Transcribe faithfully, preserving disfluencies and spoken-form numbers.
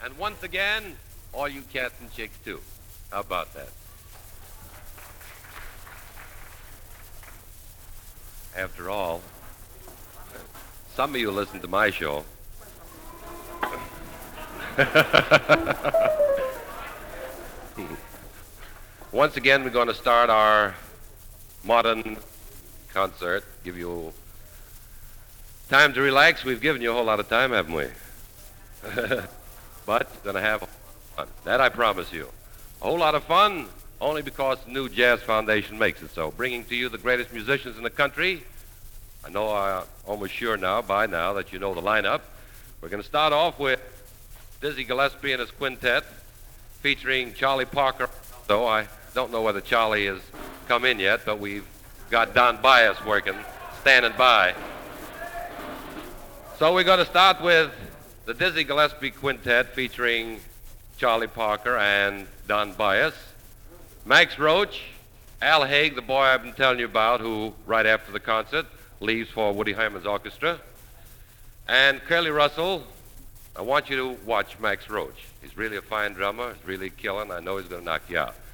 And once again, all you cats and chicks, too. How about that? After all, some of you listen to my show. Once again, we're going to start our modern concert. Give you time to relax. We've given you a whole lot of time, haven't we? But we're going to have fun. That I promise you. A whole lot of fun, only because the New Jazz Foundation makes it so. Bringing to you the greatest musicians in the country. I know I'm almost sure now, by now, that you know the lineup. We're going to start off with Dizzy Gillespie and his quintet, featuring Charlie Parker. So I don't know whether Charlie has come in yet, but we've got Don Bias working, standing by. So we're going to start with the Dizzy Gillespie Quintet featuring Charlie Parker and Don Bias. Max Roach, Al Haig, the boy I've been telling you about, who right after the concert leaves for Woody Herman's orchestra. And Curly Russell. I want you to watch Max Roach. He's really a fine drummer. He's really killing. I know he's going to knock you out.